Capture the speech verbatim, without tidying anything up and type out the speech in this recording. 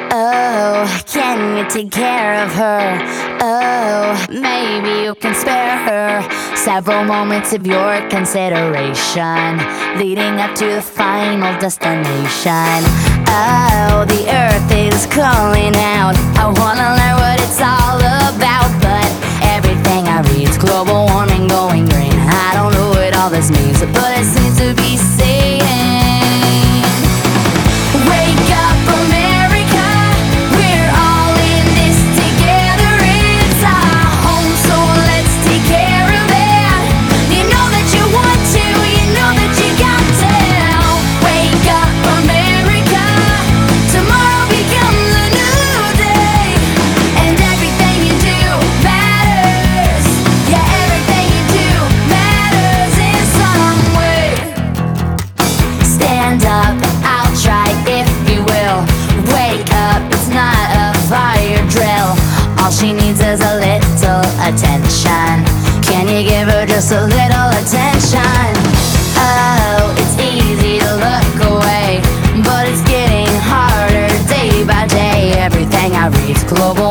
Oh, can you take care of her? Oh, maybe you can spare her several moments of your consideration, leading up to the final destination. Oh, the earth is calling out. I wanna learn what it's all about, but everything I read's global warming, going green. I don't know what all this means, but it seems to be saying, wake up, America, we're all in this together. It's our home, so let's take care of it. You know that you want to, you know that you got to. Wake up, America, tomorrow becomes a new day, and everything you do matters. Yeah, everything you do matters in some way. Stand up, I'll try if you will. Wake up, it's not a fire drill. All she needs is a little attention. Can you give her just a little attention? Oh, it's easy to look away, but it's getting harder day by day. Everything I read's global